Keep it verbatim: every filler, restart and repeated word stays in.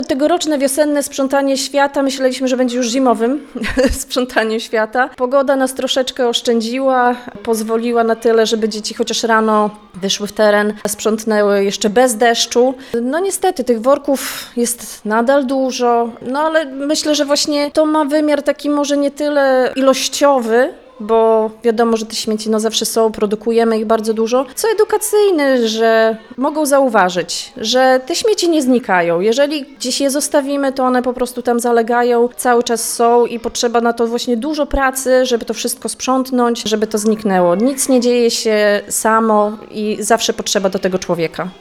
Tegoroczne wiosenne sprzątanie świata myśleliśmy, że będzie już zimowym sprzątaniem świata. Pogoda nas troszeczkę oszczędziła, pozwoliła na tyle, żeby dzieci chociaż rano wyszły w teren, sprzątnęły jeszcze bez deszczu. No niestety tych worków jest nadal dużo, no ale myślę, że właśnie to ma wymiar taki może nie tyle ilościowy, bo wiadomo, że te śmieci no zawsze są, produkujemy ich bardzo dużo, co edukacyjny, że mogą zauważyć, że te śmieci nie znikają. Jeżeli gdzieś je zostawimy, to one po prostu tam zalegają, cały czas są i potrzeba na to właśnie dużo pracy, żeby to wszystko sprzątnąć, żeby to zniknęło. Nic nie dzieje się samo i zawsze potrzeba do tego człowieka.